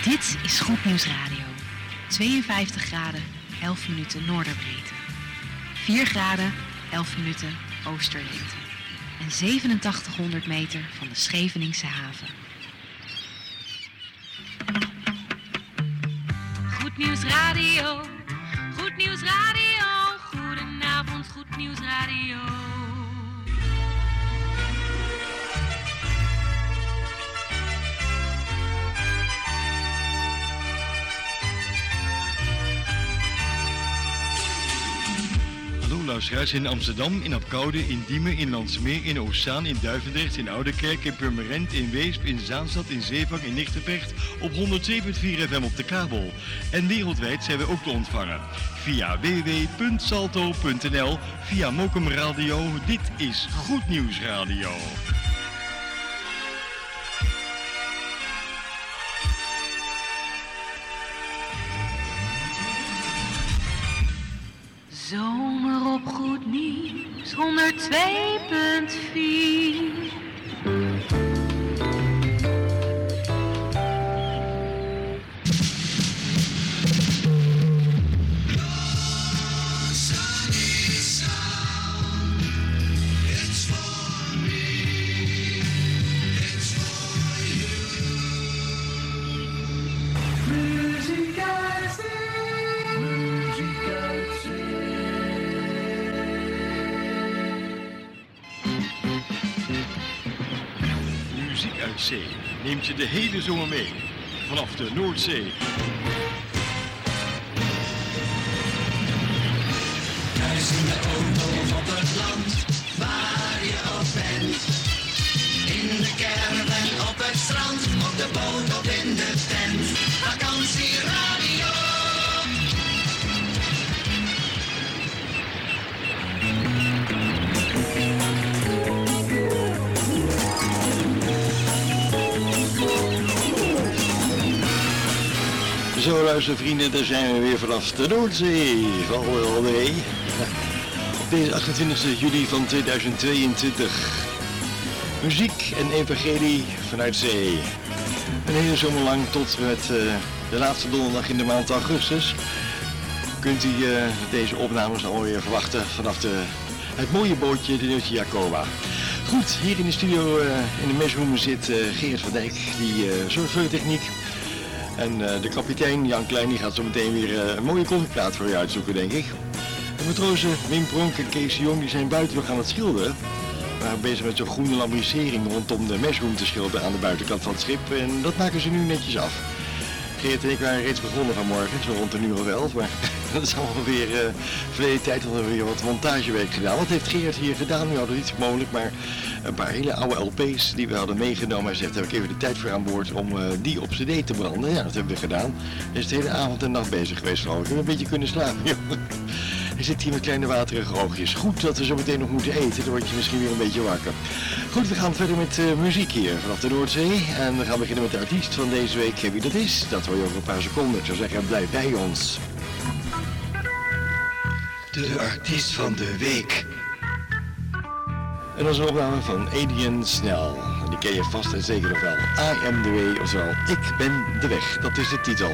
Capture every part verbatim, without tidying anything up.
Dit is Goed Nieuws Radio. tweeënvijftig graden, elf minuten noorderbreedte. vier graden, elf minuten oosterlengte. En zevenentachtighonderd meter van de Scheveningse haven. Goed Nieuws Radio. Goed Nieuws Radio. Goedenavond, Goed Nieuws Radio. Hallo luisteraars in Amsterdam, in Apkoude, in Diemen, in Landsmeer, in Oostzaan, in Duivendrecht, in Oudekerk, in Purmerend, in Weesp, in Zaanstad, in Zeevang, in Nigtevecht op honderd zeven punt vier F M op de kabel. En wereldwijd zijn we ook te ontvangen via w w w punt salto punt n l, via Mokum Radio. Dit is Goed Nieuws Radio. Zomer op Goed Nieuws, honderd twee punt vier. Zee neemt je de hele zomer mee, vanaf de Noordzee. Thuis in de auto op het land, waar je ook bent. In de caravan, op het strand, op de boot of in de tent. Vakantieradio. Zo luistervrienden, daar zijn we weer vanaf de Noordzee. Van Alweer. Op deze achtentwintigste juli van tweeduizend tweeëntwintig. Muziek en evangelie vanuit zee. Een hele zomer lang tot met uh, de laatste donderdag in de maand augustus. Kunt u uh, deze opnames alweer verwachten vanaf de, het mooie bootje de Neutje Jacoba. Goed, hier in de studio uh, in de meshroom zit uh, Geert van Dijk, die uh, zorgt voor de techniek. En uh, de kapitein Jan Klein die gaat zo meteen weer uh, een mooie koffieplaat voor je uitzoeken, denk ik. De matrozen Wim Pronk en Kees de Jong die zijn buiten nog aan het schilderen. We waren bezig met zo'n groene lambrisering rondom de meshroom te schilderen aan de buitenkant van het schip. En dat maken ze nu netjes af. Geert en ik waren reeds begonnen vanmorgen, zo rond een uur of elf. Maar dat is allemaal weer uh, verleden tijd dat we weer wat montagewerk gedaan. Wat heeft Geert hier gedaan? Nu hadden we iets mogelijk, maar een paar hele oude L P's die we hadden meegenomen. Hij zegt, heb ik even de tijd voor aan boord om uh, die op cd te branden. Ja, dat hebben we gedaan. Hij is de hele avond en nacht bezig geweest, geloof ik. We hebben een beetje kunnen slapen, jongen. Hij zit hier met kleine waterige oogjes. Goed dat we zo meteen nog moeten eten, dan word je misschien weer een beetje wakker. Goed, we gaan verder met uh, muziek hier vanaf de Noordzee. En we gaan beginnen met de artiest van deze week. Wie dat is, dat hoor je over een paar seconden. Ik zou zeggen, blijf bij ons. De artiest van de week. En dat is een opname van Adrian Snell. Die ken je vast en zeker nog wel. I am the way, oftewel Ik ben de weg. Dat is de titel.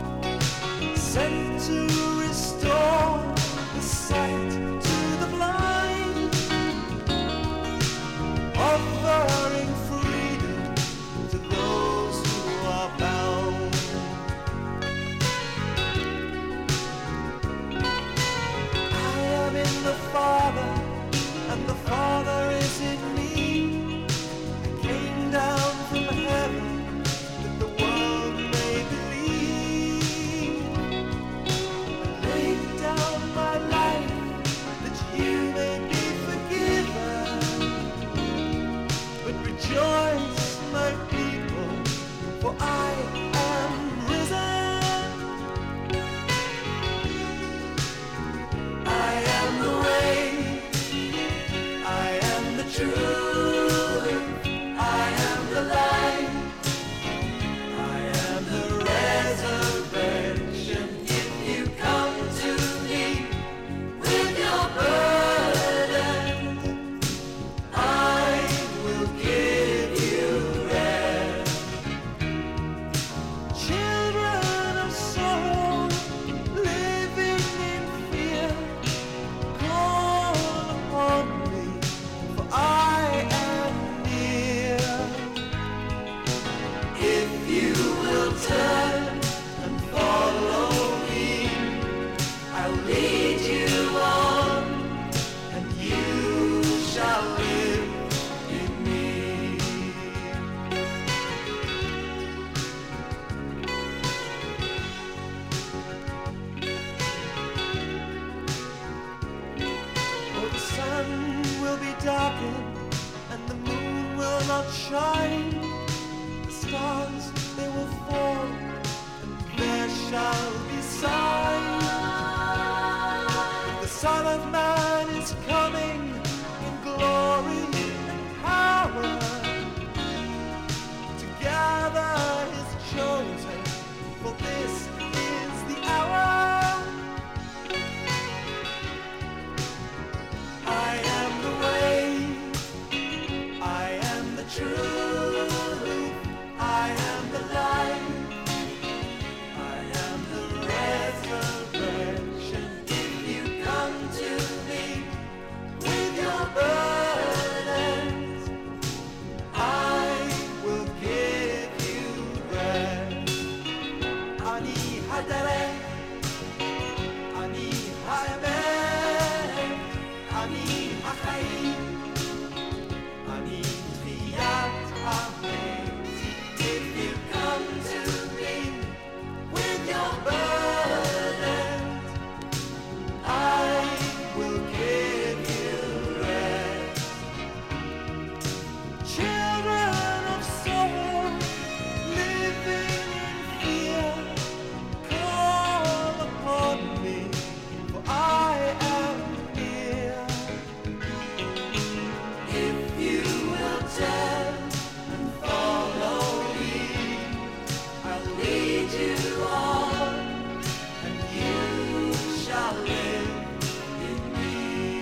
Sent to restore the sight to the blind. Son of Man is coming in glory and power to gather his chosen, for this is the hour. I am the way, I am the truth, I am the light, I am the resurrection. If you come to me with your burdens, I will give you rest. Ani hadare, ani haemet, ani hachayim, ani chiyat hamet. If you come to me with your burdens, I will give you rest. Children of sorrow, living in fear, call upon me, for I am here. If you will turn and follow me, I'll lead you on, and you shall live in me.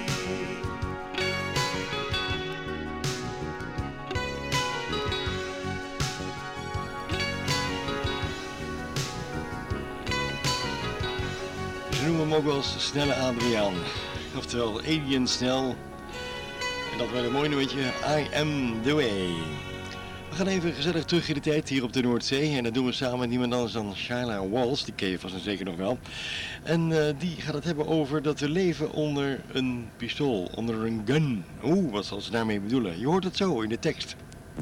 Ze noemen hem ook wel eens Snelle Adriaan. Oftewel Alien Snel. En dat werd een mooi nummertje, I Am The Way. We gaan even gezellig terug in de tijd hier op de Noordzee. En dat doen we samen met niemand anders dan Shaila Walls. Die ken je vast en zeker nog wel. En uh, die gaat het hebben over dat we leven onder een pistool, onder een gun. Oeh, wat zal ze daarmee bedoelen? Je hoort het zo in de tekst.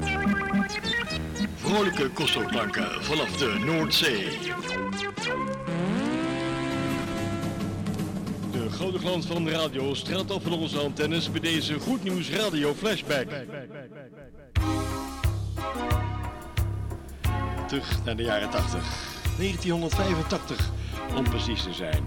Vrolijke kostelklanken vanaf de Noordzee. De grote glans van de radio straalt af van onze antennes bij deze Goed Nieuws Radio Flashback. Terug naar de jaren tachtig. negentienhonderdvijfentachtig om precies te zijn.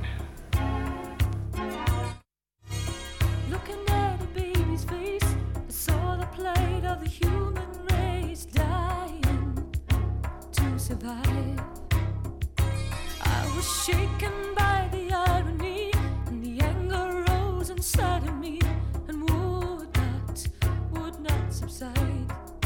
Looking at a baby's face, I saw the plight of the human race dying to survive. I was shaken by the irony, and the anger rose inside of me and would not, would not subside.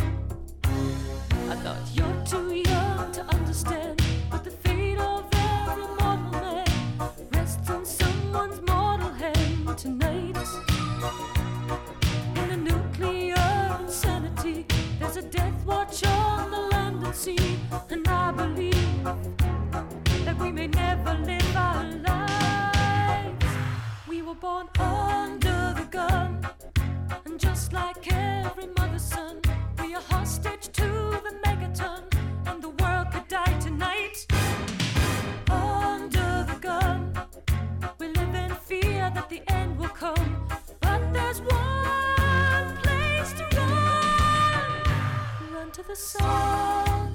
I thought you're too young to understand, but the fate of every mortal man rests in someone's mortal hand tonight. In the nuclear insanity, there's a death watch on the land and sea, and I believe that we may never live our lives. We were born under the gun, and just like every mother's son, we are hostage to the megaton, and the world could die tonight. Under the gun, we live in fear that the end will come, but there's one place to run. Run to the sun.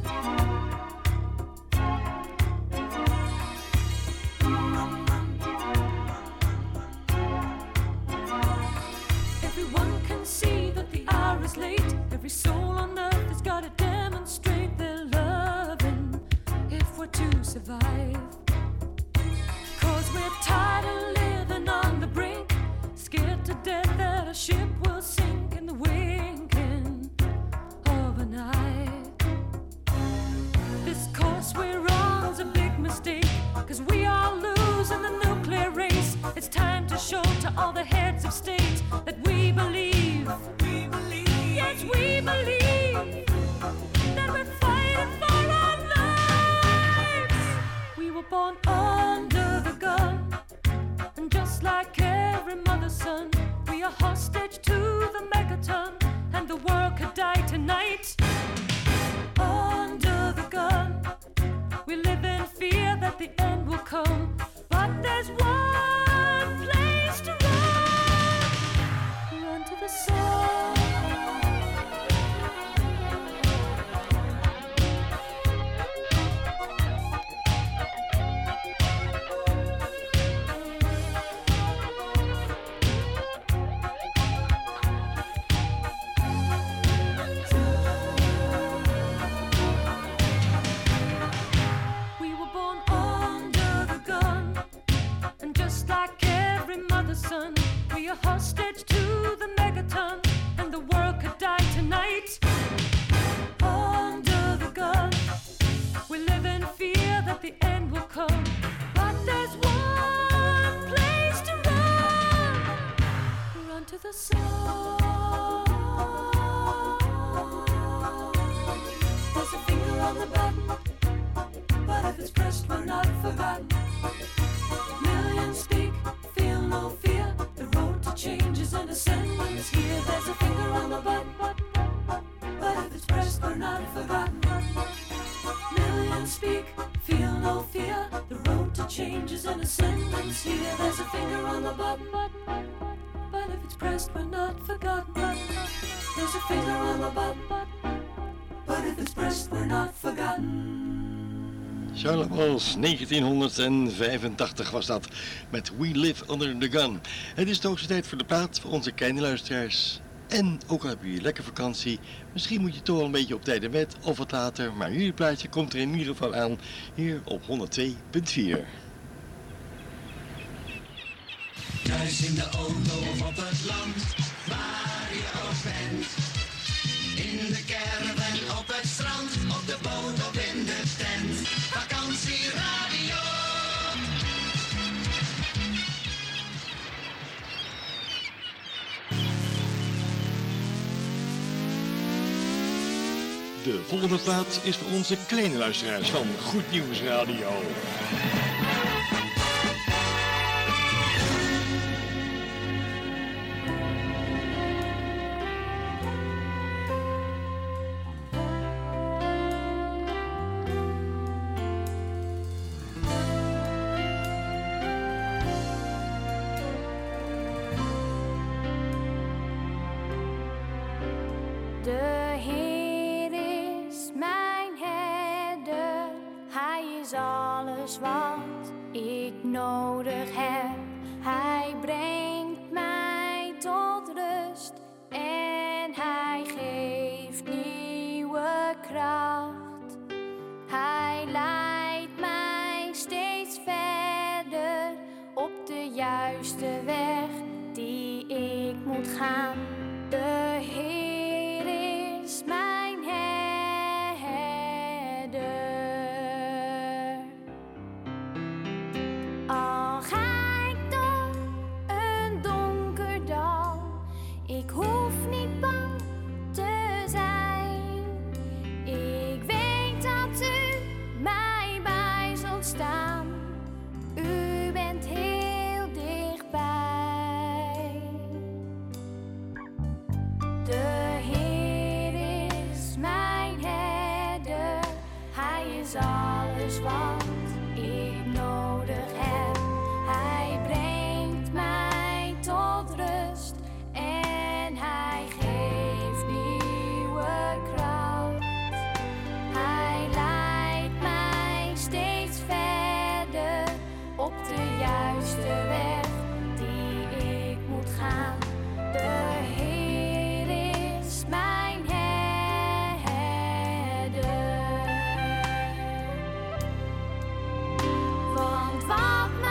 Everyone can see that the hour is late. Every soul on earth has got to demonstrate their loving if we're to survive. Cause we're tired of living on the brink, scared to death that our ship will sink in the winking of an eye. This course we're on is a big mistake, cause we are losing the nuclear race. It's time to show to all the heads of state that we believe, we believe, yes we believe, that we're fighting for our lives. We were born under the gun, and just like every mother's son, we are hostage to the megaton, and the world could die tonight. Under the gun, we live in fear that the end will come, but there's one place to run. Run to the sun. changes an ascendance here. There's a finger on the button, but if it's pressed, we're not forgotten. There's a finger on the button, but if it's pressed, we're not forgotten. Charlotte Walsh, negentienhonderdvijfentachtig was dat, met We Live Under the Gun. Het is de hoogste tijd voor de plaat voor onze kleine luisteraars. En ook al heb je lekker vakantie, misschien moet je toch wel een beetje op tijd in bed of wat later, maar jullie plaatje komt er in ieder geval aan, hier op honderdtwee punt vier. Thuis in de auto of op het land, waar je ook bent. In de caravan, op het strand, op de boot of in de tent. Vakantieradio. De volgende plaat is voor onze kleine luisteraars van Goed Nieuws Radio. De Heer is mijn herder, Hij is alles wat ik nodig heb. Hij brengt mij tot rust en Hij geeft nieuwe kracht. Hij leidt mij steeds verder op de juiste weg die ik moet gaan. De Heer is mijn herder. Al ga ik door een donker dal, ik hoef niet bang te zijn. Ik weet dat u mij bij zult staan. U bent heel dichtbij. De Heer is mijn herder, Hij is alles wat ik nodig heb. Hij brengt mij tot rust en Hij geeft nieuwe kracht. Hij leidt mij steeds verder op de juiste weg die ik moet gaan. De Heer is mijn herder. Want wat mij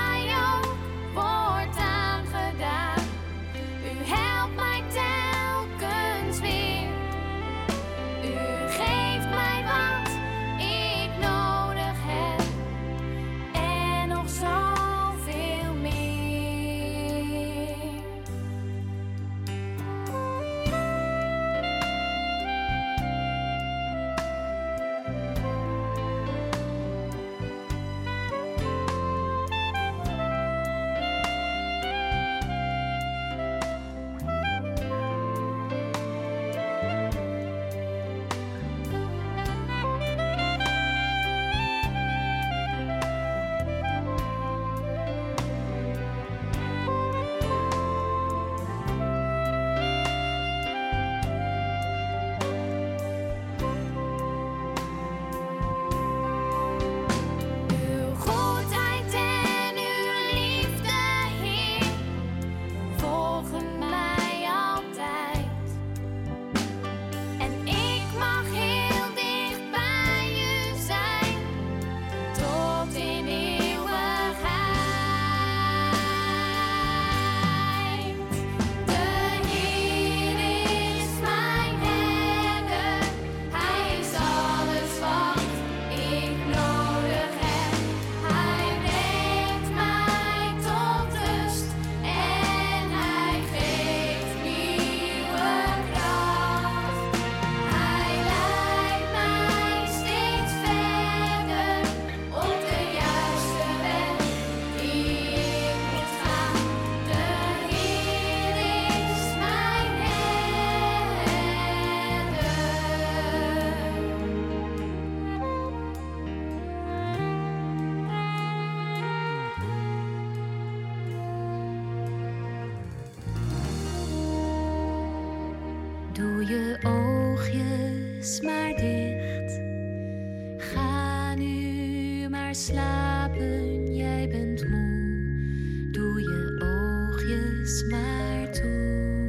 je oogjes maar dicht. Ga nu maar slapen, jij bent moe. Doe je oogjes maar toe.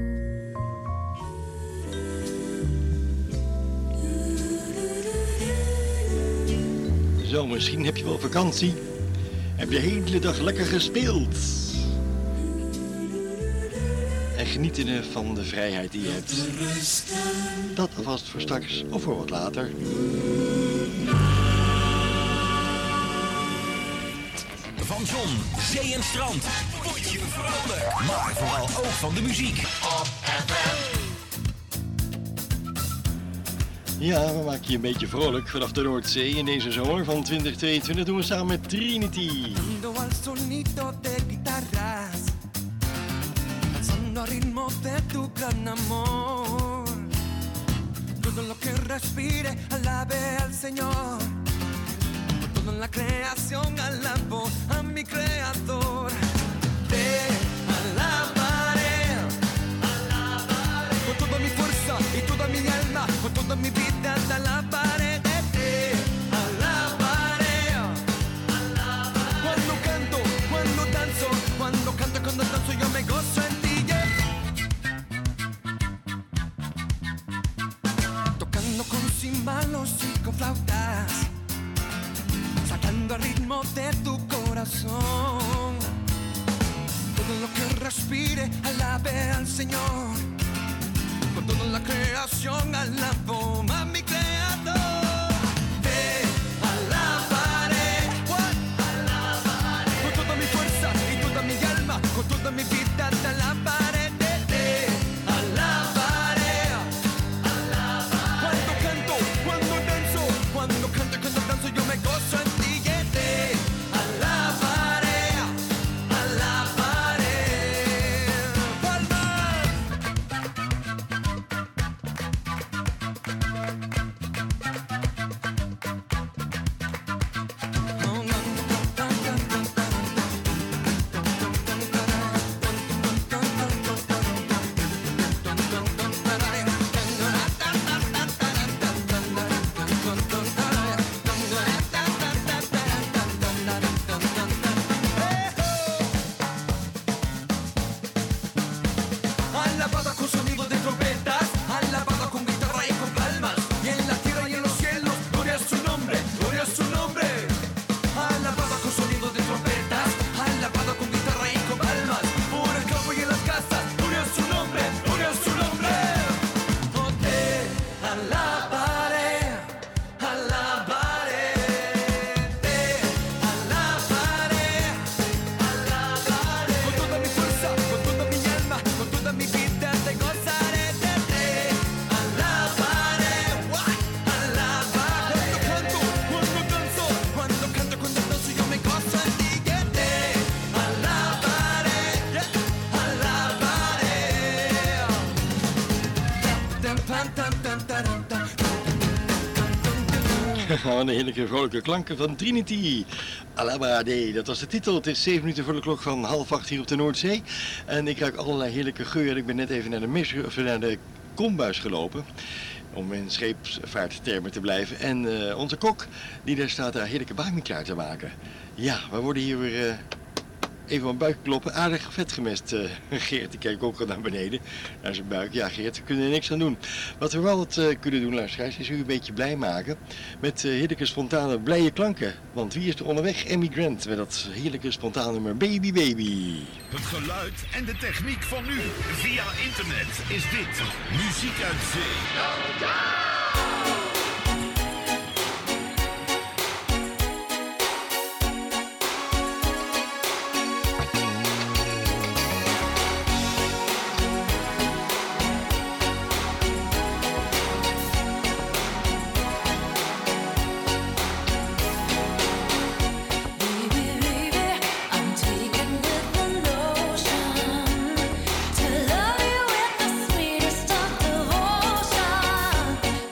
Zo, misschien heb je wel vakantie. Heb je de hele dag lekker gespeeld. En genieten van de vrijheid die je hebt. Dat alvast voor straks of voor wat later. Van zon, zee en strand. Word je vrolijk. Maar vooral ook van de muziek. Op F M. Ja, we maken je een beetje vrolijk vanaf de Noordzee in deze zomer van twintig tweeëntwintig. Doen we samen met Trinity. Al sonido de guitarras, danzando al ritmo de tu gran amor. Todo lo que respire, alabe al Señor. Por toda la creación, alabo a mi creador. Te alabaré, alabaré. Con toda mi fuerza y toda mi alma, con toda mi vida te alabaré. Te alabaré, alabaré. Cuando canto, cuando danzo, cuando canto, cuando danzo, yo me gozo en ti. Yeah. Tocando con címbalos y con flautas, saltando al ritmo de tu corazón. Todo lo que respire, alabe al Señor. Con toda la creación, alabo a mi creador. Te alabaré, what? Alabaré. Con toda mi fuerza y toda mi alma, con toda mi vida te alabaré. Te, te alabaré, alabaré. Cuando canto, cuando danzo, cuando canto, cuando danzo, yo me gozo en ti. Yeah. Te alabaré, alabaré. Palmas. Alabado con sonido de trompetas, alabado con guitarra y con palmas. Y en la tierra y en los cielos, gloria a su nombre, gloria a su nombre. Alabado con sonido de trompetas, alabado con guitarra y con palmas. Por el campo y en las casas, gloria a su nombre, gloria a su nombre. Oh, te alabaré, alabaré. Te alabaré, alabaré. Con toda mi fuerza, con toda mi alma, con toda mi vida te gozaré. De te alabaré, what? Alabaré. Cuando canto, cuando danzo, cuando canto, cuando danzo, yo me gozo en ti. Yeah. Te alabaré, yeah. Alabaré. Tan, tan, tan, tan, tan, tan. Wat een heerlijke vrolijke klanken van Trinity. Alabade, dat was de titel. Het is zeven minuten voor de klok van half acht hier op de Noordzee. En ik ruik allerlei heerlijke geuren. Ik ben net even naar de, mis, of naar de kombuis gelopen. Om in scheepsvaarttermen te blijven. En uh, onze kok, die daar staat, daar heerlijke bami klaar te maken. Ja, we worden hier weer uh, even aan buik kloppen. Aardig vet gemest, uh, Geert. Die kijkt ook al naar beneden, naar zijn buik. Ja, Geert, we kunnen er niks aan doen. Wat we wel wat, uh, kunnen doen, luisteraars, is u een beetje blij maken met uh, heerlijke, spontane, blije klanken. Want wie is er onderweg? Emmy Grant met dat heerlijke, spontane nummer Baby Baby. Het geluid en de techniek van nu. Via internet is dit Muziek uit Zee. Baby, baby, I'm taken with the notion to love you with the sweetest of devotion.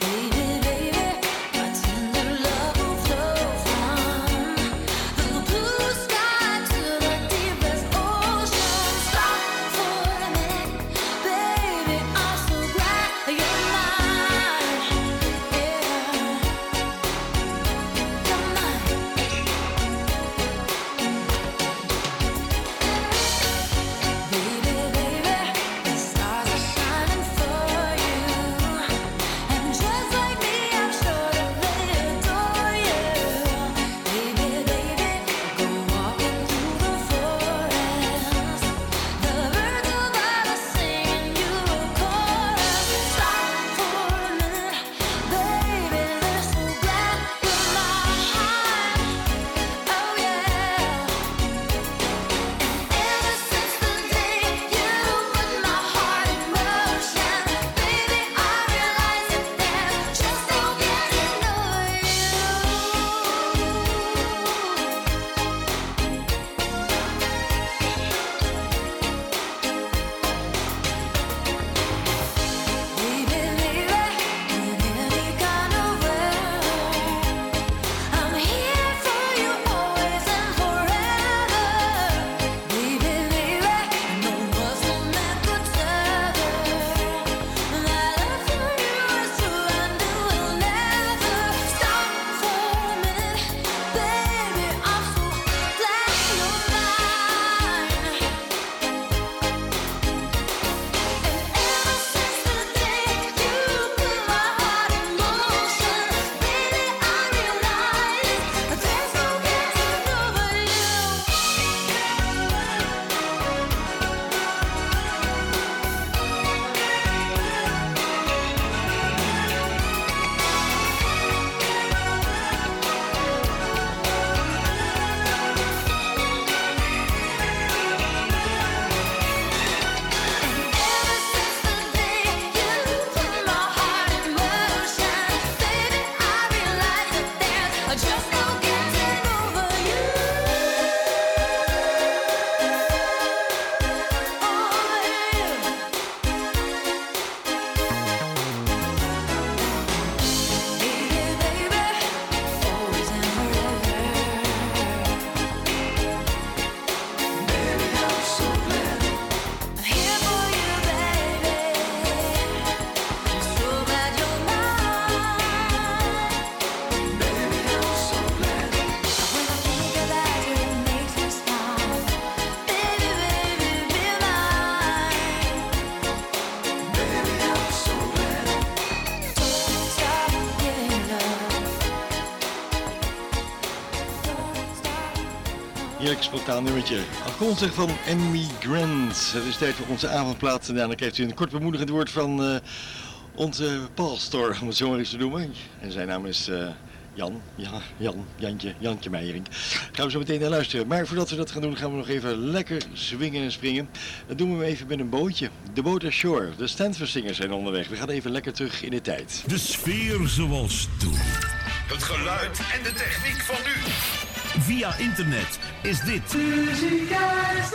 Heerlijk spontaan nummertje. Afkomstig van Emmy Grant. Het is tijd voor onze avondplaat. En dan krijgt u een kort bemoedigend woord van uh, onze pastor, om het zo maar eens te noemen. En zijn naam is uh, Jan. Ja, Jan. Jantje. Jantje Meijering. Gaan we zo meteen naar luisteren. Maar voordat we dat gaan doen, gaan we nog even lekker swingen en springen. Dat doen we even met een bootje. De boot ashore. De Stanford-zingers zijn onderweg. We gaan even lekker terug in de tijd. De sfeer zoals toen. Het geluid en de techniek van nu. Via internet is dit Muziek uit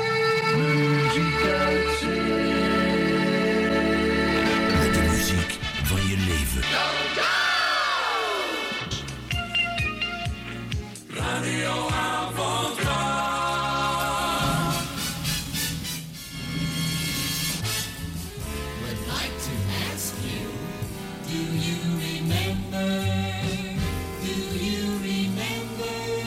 met de muziek van je leven. Radio Avondklok. Would like to ask you, do you remember? Do you remember?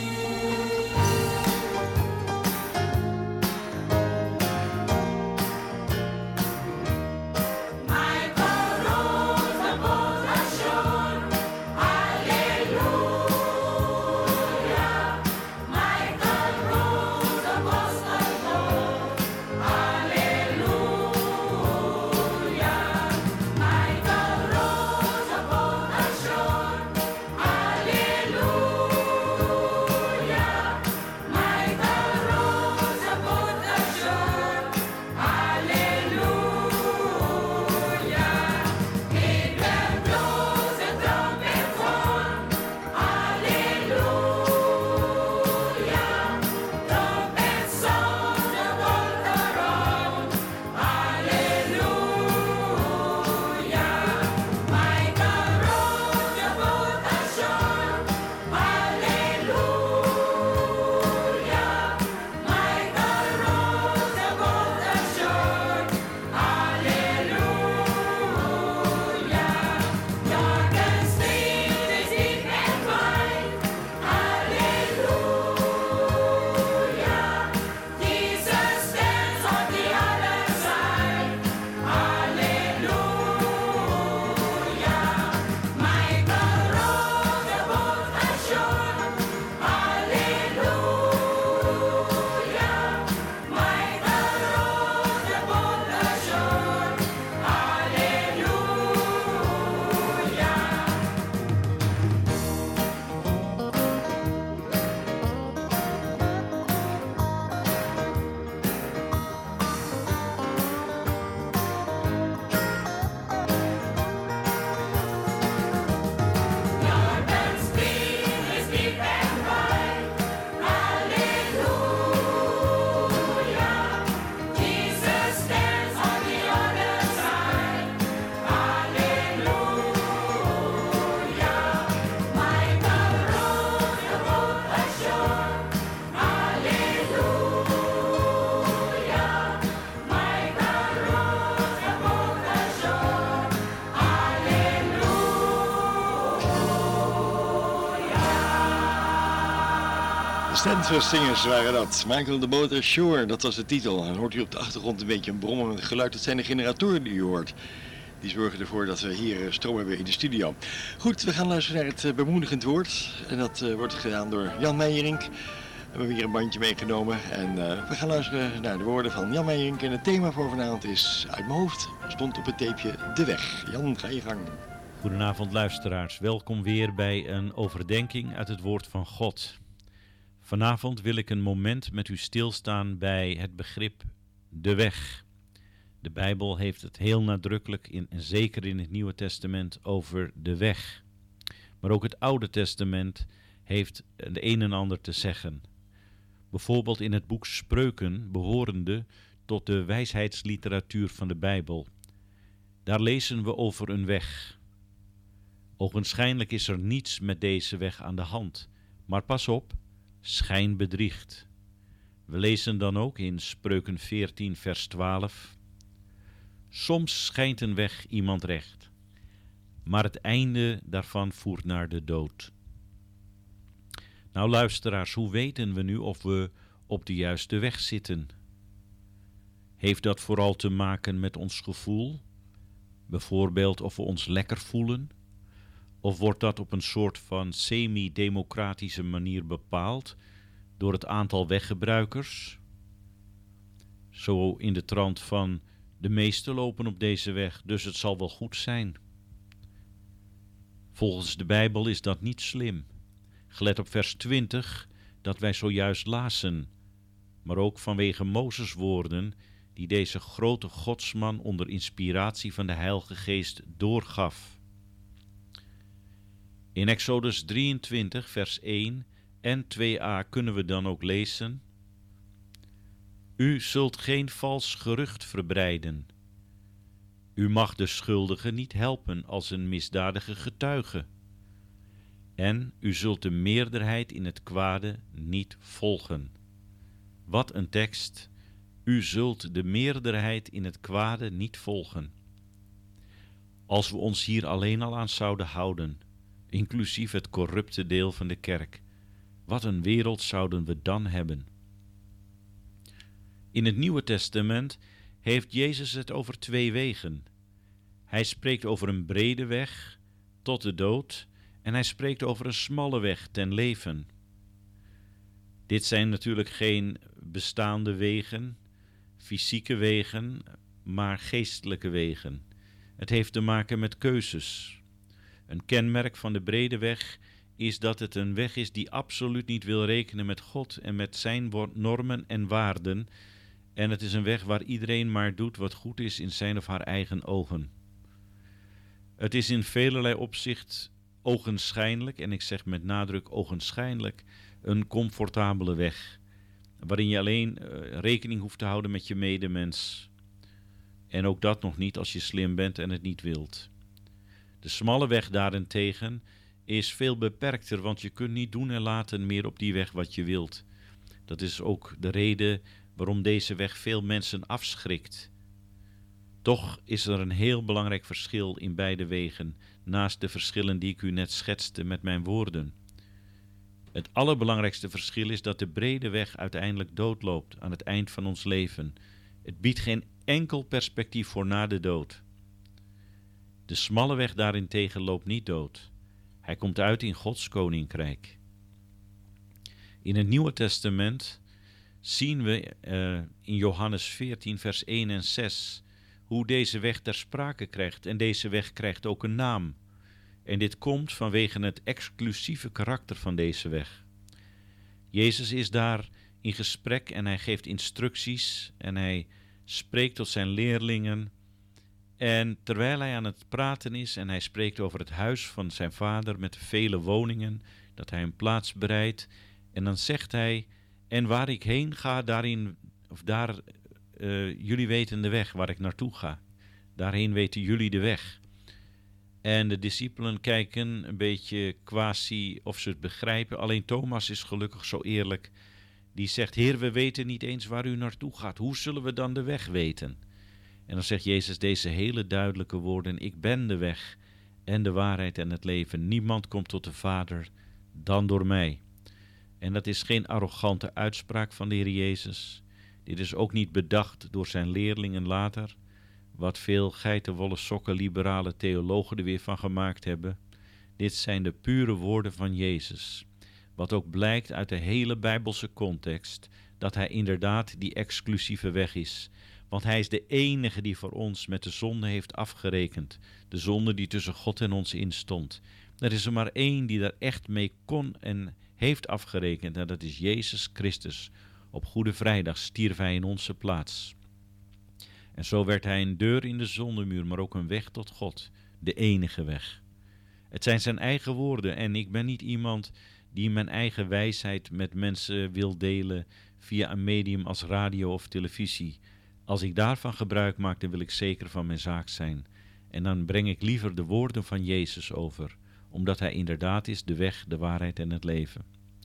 Stanford-zingers waren dat. Michael the Boat Ashore, dat was de titel. En hoort u op de achtergrond een beetje een brommend geluid. Dat zijn de generatoren die u hoort. Die zorgen ervoor dat we hier stroom hebben in de studio. Goed, we gaan luisteren naar het bemoedigend woord. En dat uh, wordt gedaan door Jan Meijering. We hebben hier een bandje meegenomen. En uh, we gaan luisteren naar de woorden van Jan Meijering. En het thema voor vanavond is, uit mijn hoofd, stond op het tapeje De Weg. Jan, ga je gang. Goedenavond luisteraars. Welkom weer bij een overdenking uit het woord van God. Vanavond wil ik een moment met u stilstaan bij het begrip de weg. De Bijbel heeft het heel nadrukkelijk, in, en zeker in het Nieuwe Testament, over de weg. Maar ook het Oude Testament heeft het een en ander te zeggen. Bijvoorbeeld in het boek Spreuken, behorende tot de wijsheidsliteratuur van de Bijbel. Daar lezen we over een weg. Ogenschijnlijk is er niets met deze weg aan de hand, maar pas op, schijn bedriegt. We lezen dan ook in Spreuken veertien vers twaalf. Soms schijnt een weg iemand recht, maar het einde daarvan voert naar de dood. Nou luisteraars, hoe weten we nu of we op de juiste weg zitten? Heeft dat vooral te maken met ons gevoel? Bijvoorbeeld of we ons lekker voelen? Of wordt dat op een soort van semi-democratische manier bepaald door het aantal weggebruikers. Zo in de trant van de meesten lopen op deze weg, dus het zal wel goed zijn. Volgens de Bijbel is dat niet slim. Gelet op vers twintig dat wij zojuist lazen, maar ook vanwege Mozes' woorden die deze grote godsman onder inspiratie van de Heilige Geest doorgaf. In Exodus drieëntwintig vers één en twee a kunnen we dan ook lezen: U zult geen vals gerucht verbreiden. U mag de schuldige niet helpen als een misdadige getuige. En u zult de meerderheid in het kwade niet volgen. Wat een tekst! U zult de meerderheid in het kwade niet volgen. Als we ons hier alleen al aan zouden houden, inclusief het corrupte deel van de kerk, wat een wereld zouden we dan hebben? In het Nieuwe Testament heeft Jezus het over twee wegen. Hij spreekt over een brede weg tot de dood en hij spreekt over een smalle weg ten leven. Dit zijn natuurlijk geen bestaande wegen, fysieke wegen, maar geestelijke wegen. Het heeft te maken met keuzes. Een kenmerk van de brede weg is dat het een weg is die absoluut niet wil rekenen met God en met zijn normen en waarden. En het is een weg waar iedereen maar doet wat goed is in zijn of haar eigen ogen. Het is in velerlei opzicht ogenschijnlijk, en ik zeg met nadruk ogenschijnlijk, een comfortabele weg, waarin je alleen uh, rekening hoeft te houden met je medemens. En ook dat nog niet als je slim bent en het niet wilt. De smalle weg daarentegen is veel beperkter, want je kunt niet doen en laten meer op die weg wat je wilt. Dat is ook de reden waarom deze weg veel mensen afschrikt. Toch is er een heel belangrijk verschil in beide wegen, naast de verschillen die ik u net schetste met mijn woorden. Het allerbelangrijkste verschil is dat de brede weg uiteindelijk doodloopt aan het eind van ons leven. Het biedt geen enkel perspectief voor na de dood. De smalle weg daarentegen loopt niet dood. Hij komt uit in Gods koninkrijk. In het Nieuwe Testament zien we uh, in Johannes veertien vers één en zes hoe deze weg ter sprake krijgt. En deze weg krijgt ook een naam. En dit komt vanwege het exclusieve karakter van deze weg. Jezus is daar in gesprek en hij geeft instructies en hij spreekt tot zijn leerlingen. En terwijl hij aan het praten is en hij spreekt over het huis van zijn vader met vele woningen, dat hij een plaats bereidt, en dan zegt hij: en waar ik heen ga, daarin, of daar, uh, jullie weten de weg waar ik naartoe ga. Daarheen weten jullie de weg. En de discipelen kijken een beetje quasi of ze het begrijpen. Alleen Thomas is gelukkig zo eerlijk. Die zegt: Heer, we weten niet eens waar u naartoe gaat. Hoe zullen we dan de weg weten? En dan zegt Jezus deze hele duidelijke woorden: ik ben de weg en de waarheid en het leven. Niemand komt tot de Vader dan door mij. En dat is geen arrogante uitspraak van de Heer Jezus. Dit is ook niet bedacht door zijn leerlingen later, wat veel geitenwolle sokken liberale theologen er weer van gemaakt hebben. Dit zijn de pure woorden van Jezus. Wat ook blijkt uit de hele Bijbelse context, dat hij inderdaad die exclusieve weg is. Want hij is de enige die voor ons met de zonde heeft afgerekend. De zonde die tussen God en ons instond. Er is er maar één die daar echt mee kon en heeft afgerekend. En dat is Jezus Christus. Op Goede Vrijdag stierf hij in onze plaats. En zo werd hij een deur in de zondemuur, maar ook een weg tot God. De enige weg. Het zijn zijn eigen woorden en ik ben niet iemand die mijn eigen wijsheid met mensen wil delen via een medium als radio of televisie. Als ik daarvan gebruik maak, dan wil ik zeker van mijn zaak zijn. En dan breng ik liever de woorden van Jezus over, omdat hij inderdaad is de weg, de waarheid en het leven.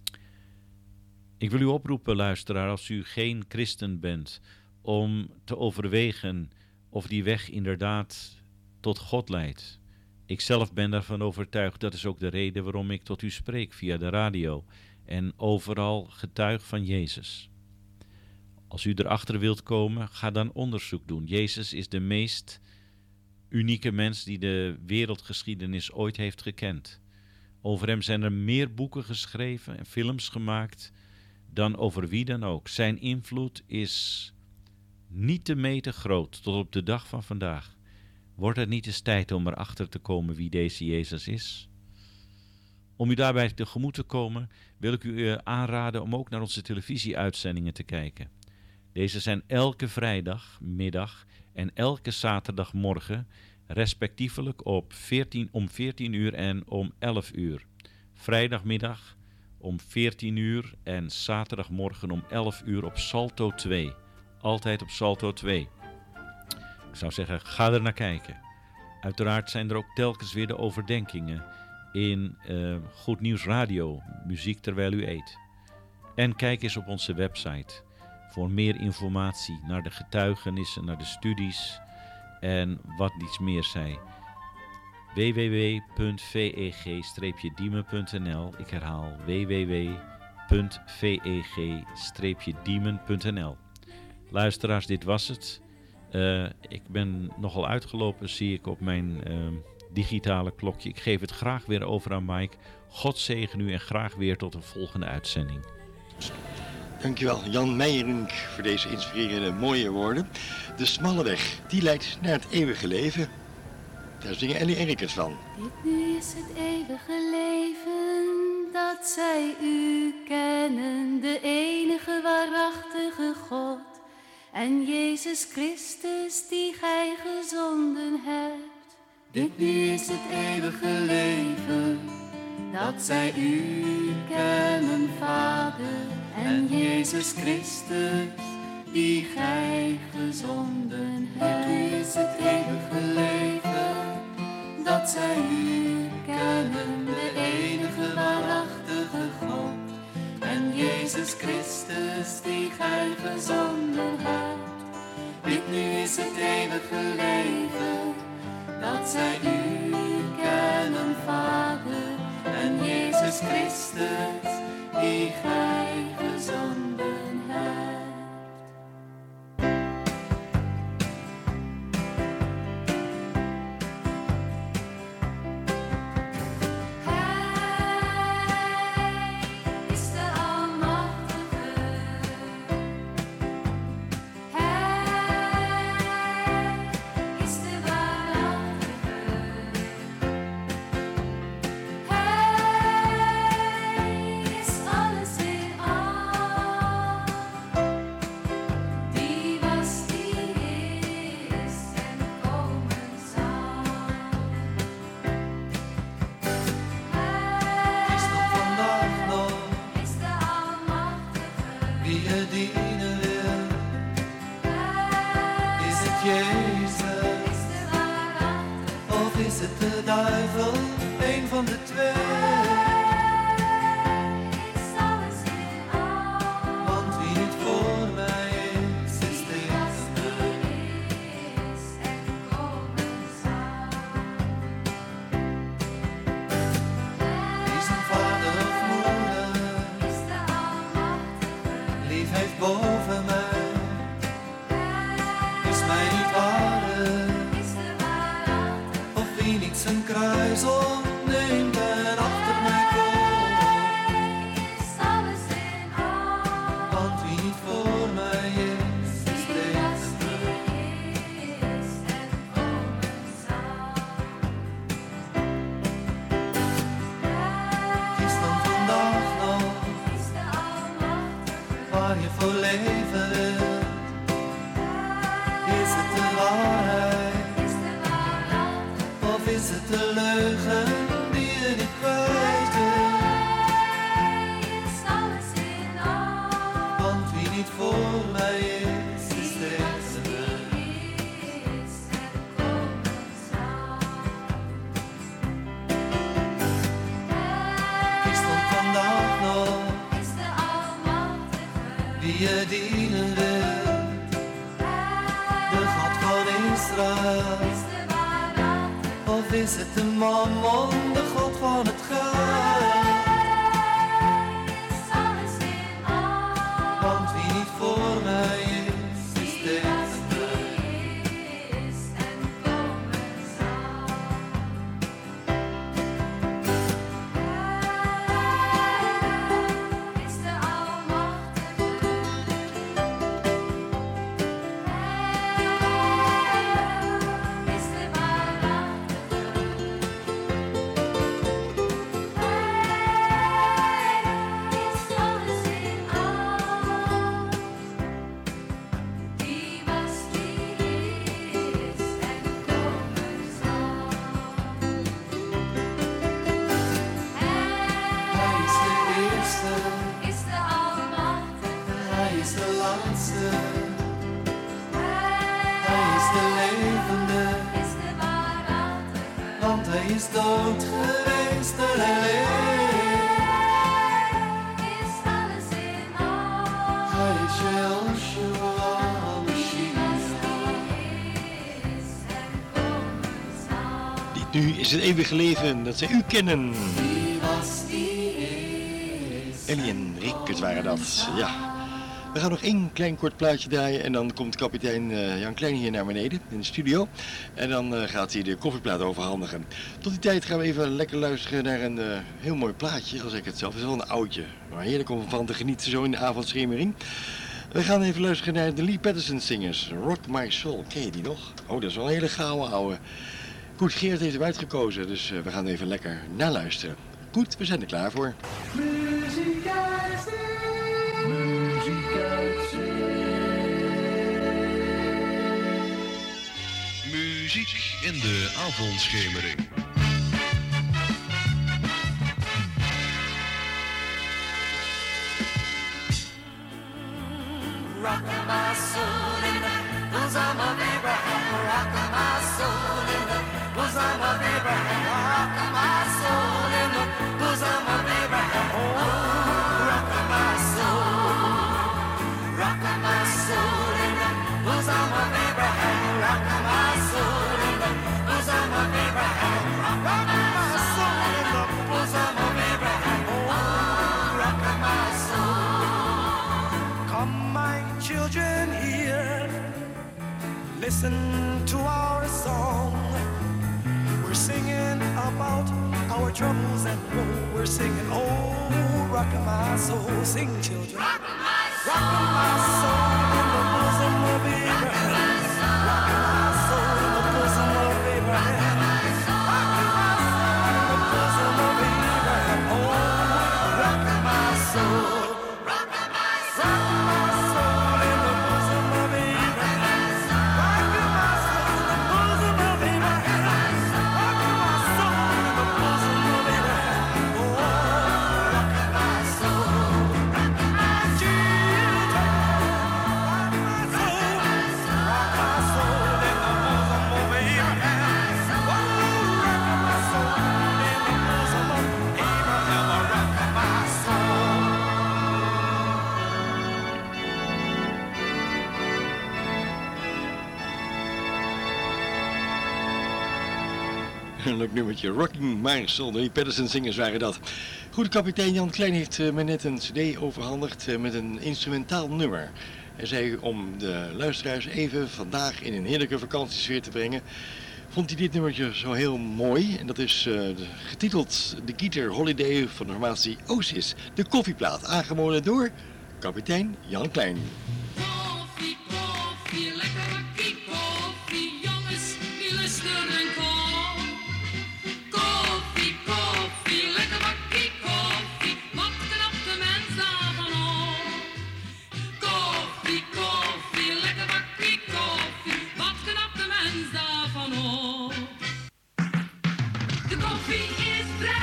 Ik wil u oproepen, luisteraar, als u geen christen bent, om te overwegen of die weg inderdaad tot God leidt. Ik zelf ben daarvan overtuigd. Dat is ook de reden waarom ik tot u spreek via de radio en overal getuig van Jezus. Als u erachter wilt komen, ga dan onderzoek doen. Jezus is de meest unieke mens die de wereldgeschiedenis ooit heeft gekend. Over hem zijn er meer boeken geschreven en films gemaakt dan over wie dan ook. Zijn invloed is niet te meten groot tot op de dag van vandaag. Wordt het niet eens tijd om erachter te komen wie deze Jezus is? Om u daarbij tegemoet te komen, wil ik u aanraden om ook naar onze televisieuitzendingen te kijken. Deze zijn elke vrijdagmiddag en elke zaterdagmorgen, respectievelijk op veertien, om veertien uur en om elf uur. Vrijdagmiddag om veertien uur en zaterdagmorgen om elf uur op Salto twee. Altijd op Salto twee. Ik zou zeggen, ga er naar kijken. Uiteraard zijn er ook telkens weer de overdenkingen in uh, Goed Nieuws Radio, muziek terwijl u eet. En kijk eens op onze website voor meer informatie naar de getuigenissen, naar de studies en wat iets meer zij. w w w punt v e g streepje diemen punt n l. Ik herhaal w w w punt v e g streepje diemen punt n l. Luisteraars, dit was het. Uh, ik ben nogal uitgelopen, zie ik op mijn uh, digitale klokje. Ik geef het graag weer over aan Mike. God zegen u en graag weer tot een volgende uitzending. Dankjewel Jan Meijerink voor deze inspirerende mooie woorden. De smalle weg, die leidt naar het eeuwige leven. Daar zingen Ellie en Rickert van. Dit nu is het eeuwige leven, dat zij u kennen, de enige waarachtige God. En Jezus Christus die gij gezonden hebt. Dit nu is het eeuwige leven, dat zij u kennen, Vader. En Jezus Christus die gij gezonden hebt. Dit nu is het eeuwige leven, dat zij u kennen, de enige waarachtige God. En Jezus Christus die gij gezonden hebt. Dit nu is het eeuwige leven, dat zij u kennen, Vader. En Jezus Christus die gij gezonden hebt. is de laatste. Hij is de levende. Is de waarachtige. Want hij is dood geweest en hij leeft. Is alles in al. Hij is Yeshua Dit nu is het eeuwige leven dat zij u kennen. Wie was die is? Ellie en Rick, het waren dat. Ja. We gaan nog één klein kort plaatje draaien en dan komt kapitein uh, Jan Klein hier naar beneden in de studio. En dan uh, gaat hij de koffieplaat overhandigen. Tot die tijd gaan we even lekker luisteren naar een uh, heel mooi plaatje, als ik het zelf. Het is wel een oudje, maar heerlijk om van te genieten zo in de avondschemering. We gaan even luisteren naar de Lee Patterson Singers, Rock My Soul. Ken je die nog? Oh, dat is wel een hele gouden ouwe. Goed, Geert heeft hem uitgekozen, dus uh, we gaan even lekker naluisteren. Goed, we zijn er klaar voor. Muziek uit zee, muziek uit zee. Muziek in de avondschemering. Rock my soul in the bosom of Abraham. Rock my soul in the bosom of Abraham. Rock my soul in the bosom of Abraham. Oh, rock my soul. Rock my soul in the bosom of Abraham. Rock my soul in the bosom of Abraham. Rock my soul in the bosom of Abraham. Oh, rock my soul. Come, my children, here. Listen to our song. We're singing about our troubles and woe. We're singing, oh, rock my soul. Sing, children. Rock my soul. Rock my soul in the bosom of Abraham. Rock my soul in the bosom of Abraham. Rock my soul in the bosom of Abraham. Oh, rock my soul. Rock my soul. Rock my soul in the bosom of Abraham. Rock my soul in the bosom of Abraham. Rock my soul in the bosom of Abraham. Oh, rock my soul. Children, rock my soul. Rock my soul in the bosom of Abraham. Oh, rock my soul in the bosom of Abraham. Rock my soul. Een leuk nummertje, Rocking My Soul, de Lee Patterson Singers waren dat. Goed, kapitein Jan Klein heeft uh, me net een cd overhandigd uh, met een instrumentaal nummer. Hij zei om de luisteraars even vandaag in een heerlijke vakantiesfeer te brengen, vond hij dit nummertje zo heel mooi. En dat is uh, de, getiteld The Guitar Holiday van de formatie Oasis, de koffieplaat, aangeboden door kapitein Jan Klein. Koffie, koffie, lekker bakkie koffie, jongens, die luisteren kom. Koffie, koffie, lekker bakkie koffie, wat knapt de mens daarvan op? Koffie, koffie, lekker bakkie koffie, wat knapt de mens daarvan op? De koffie is vrij.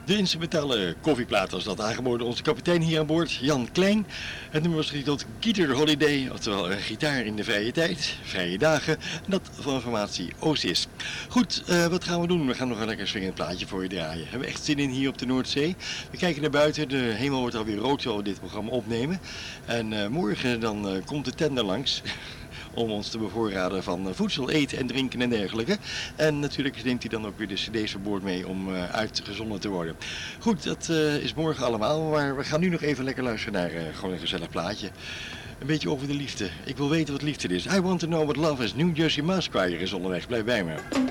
De instrumentale koffieplaat was dat aangeboden onze kapitein hier aan boord, Jan Klein. Het nummer was getiteld Guitar Holiday, oftewel een gitaar in de vrije tijd, vrije dagen. En dat van formatie Oasis. Goed, uh, wat gaan we doen? We gaan nog een lekker swingend plaatje voor je draaien. We hebben echt zin in hier op de Noordzee. We kijken naar buiten, de hemel wordt alweer rood zoals we dit programma opnemen. En uh, morgen dan uh, komt de tender langs. Om ons te bevoorraden van voedsel, eten en drinken en dergelijke. En natuurlijk neemt hij dan ook weer de cd's van boord mee om uh, uitgezonden te worden. Goed, dat uh, is morgen allemaal. Maar we gaan nu nog even lekker luisteren naar uh, gewoon een gezellig plaatje. Een beetje over de liefde. Ik wil weten wat liefde is. I want to know what love is. New Jersey Mouse Choir is onderweg. Blijf bij me.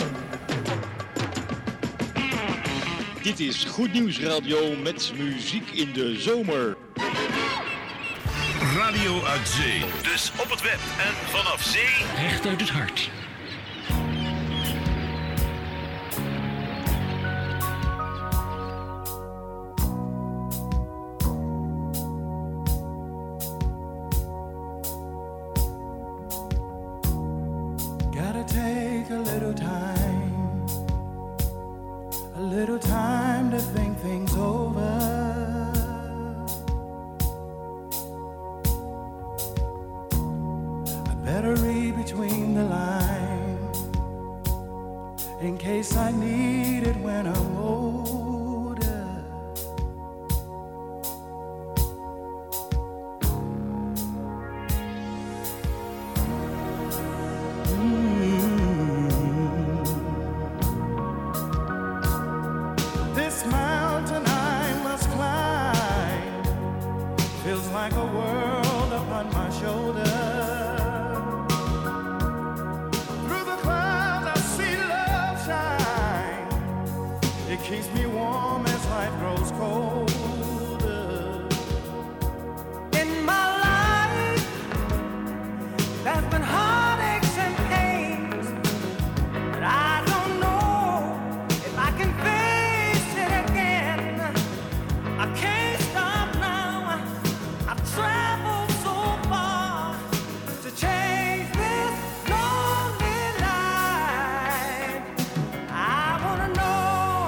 Dit is Goed Nieuws Radio met muziek in de zomer. Radio uit zee. Dus op het web en vanaf zee. Recht uit het hart. Gotta take a little time, a little time to think things over. Better read between the lines in case I need it when I'm older. Mm-hmm. This mountain I must climb feels like a world upon my shoulder. It keeps me warm as life grows colder. In my life, there's been heartaches and pains, but I don't know if I can face it again. I can't stop now. I've traveled so far to change this lonely life. I wanna know.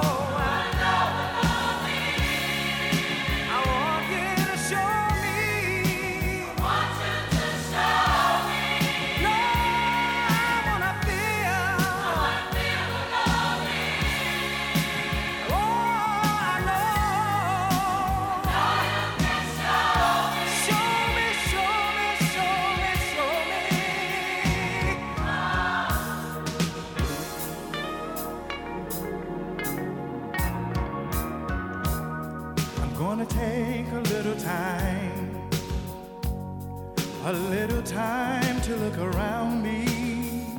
Take a little time, a little time to look around me.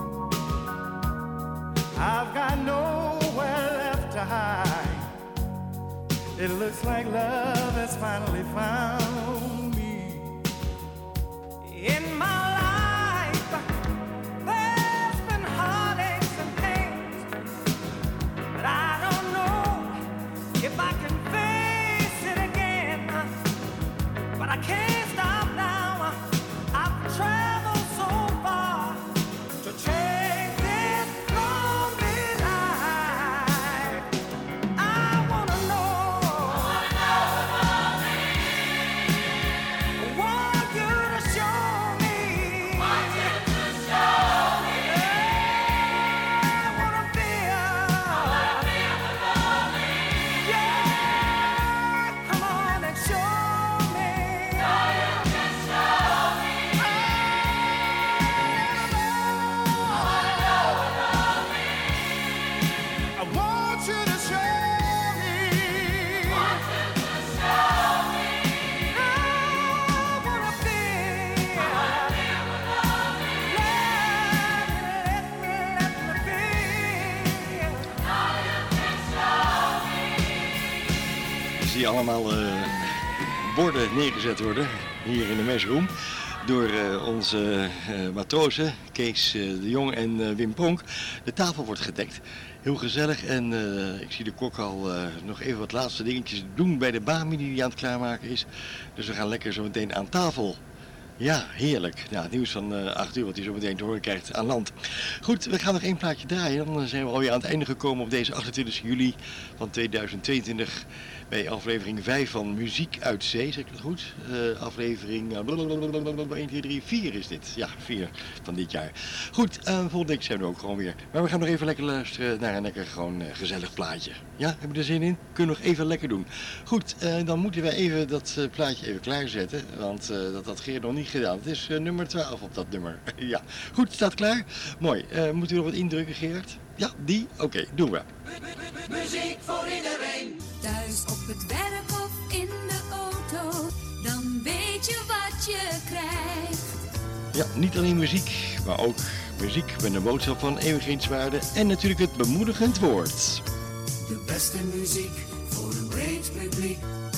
I've got nowhere left to hide. It looks like love has finally found me. In my life, there's been heartaches and pains, but I don't know if I can I can't stop now. I've traveled so far to change this lonely life. I wanna know, I want you to show me, want you to show me. Yeah, I wanna feel, I wanna feel the lonely. Yeah, come on and show me. Die allemaal uh, borden neergezet worden hier in de mesroom door uh, onze uh, matrozen Kees uh, de Jong en uh, Wim Pronk. De tafel wordt gedekt, heel gezellig en uh, ik zie de kok al uh, nog even wat laatste dingetjes doen bij de bami die hij aan het klaarmaken is. Dus we gaan lekker zo meteen aan tafel Ja, heerlijk. Ja, het nieuws van uh, acht uur wat u zo meteen te horen krijgt aan land. Goed, we gaan nog één plaatje draaien. Dan zijn we alweer aan het einde gekomen op deze achtentwintigste juli van tweeduizend tweeëntwintig. Bij aflevering vijf van Muziek uit Zee, zeg ik dat goed? Uh, aflevering uh, één, twee, drie, vier is dit. Ja, vier van dit jaar. Goed, uh, volgende week zijn we ook gewoon weer. Maar we gaan nog even lekker luisteren naar een lekker gewoon uh, gezellig plaatje. Ja, heb je er zin in? Kunnen we nog even lekker doen. Goed, uh, dan moeten wij even dat uh, plaatje even klaarzetten. Want uh, dat had Geert nog niet gedaan. Het is uh, nummer twaalf op dat nummer. Ja, goed, staat klaar. Mooi. Uh, moet u nog wat indrukken, Geert? Ja, die? Oké, okay, doen we. Muziek voor iedereen. Thuis op het werk of in de auto, dan weet je wat je krijgt. Ja, niet alleen muziek, maar ook muziek met een boodschap van eeuwigheidswaarde en natuurlijk het bemoedigend woord. De beste muziek voor een breed publiek.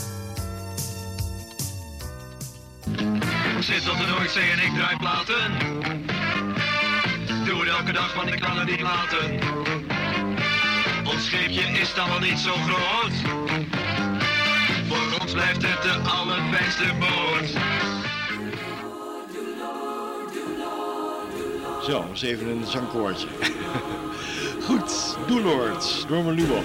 Zit op de Noordzee en ik draai platen. Doe het elke dag, want ik kan het niet laten. Ons scheepje is dan wel niet zo groot. Voor ons blijft het de allerfijnste boot. Zo, eens even een zangkoortje. Goed, Doe Lord, Norman Lubach.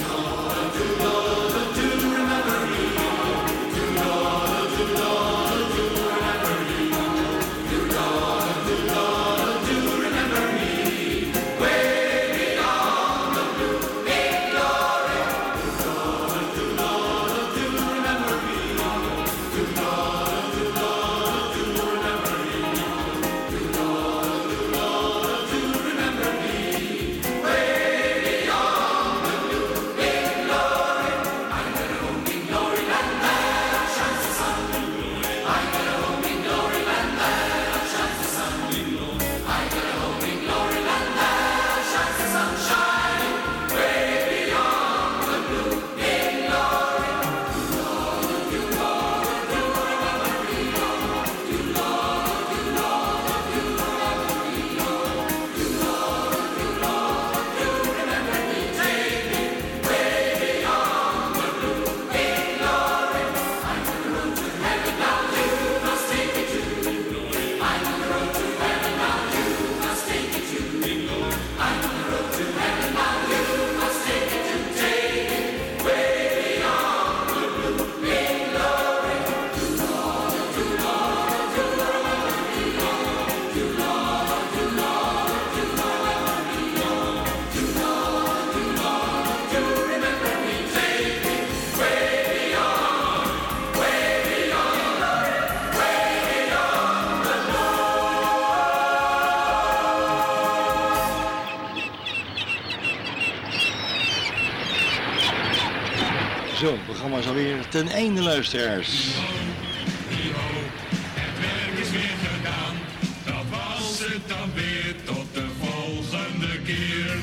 Zo, het programma is alweer ten einde, luisteraars. Het werk is weer gedaan, dat was het dan weer, tot de volgende keer.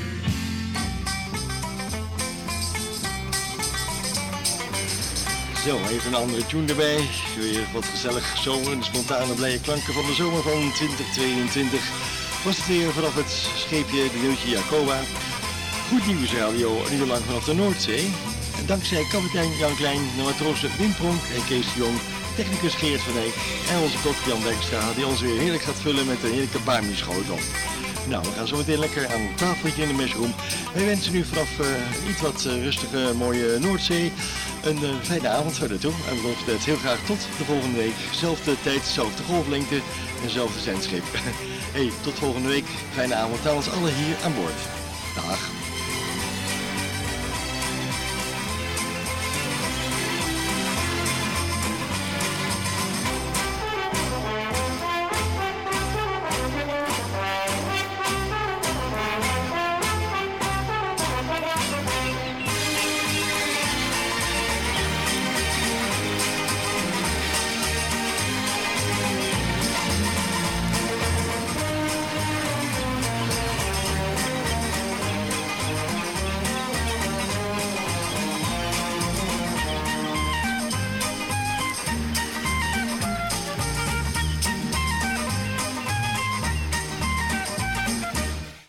Zo, even een andere tune erbij. Weer wat gezellig zomer, de spontane blije klanken van de zomer van twintig tweeëntwintig. Was het weer vanaf het scheepje de Nieuwtje Jacoba. Goed nieuws radio, een uur lang vanaf de Noordzee. En dankzij kapitein Jan Klein, de matrozen Wim Pronk en Kees de Jong, technicus Geert van Eyck en onze kok Jan Dijkstra, die ons weer heerlijk gaat vullen met een heerlijke bami-schotel. Nou, we gaan zo meteen lekker aan een tafeltje in de mesroom. Wij wensen u vanaf uh, iets wat uh, rustige, mooie Noordzee een uh, fijne avond verder toe. En we wensen het heel graag tot de volgende week. Zelfde tijd, zelfde golflengte en zelfde zendschip. Hey, tot volgende week. Fijne avond aan ons allen hier aan boord. Dag.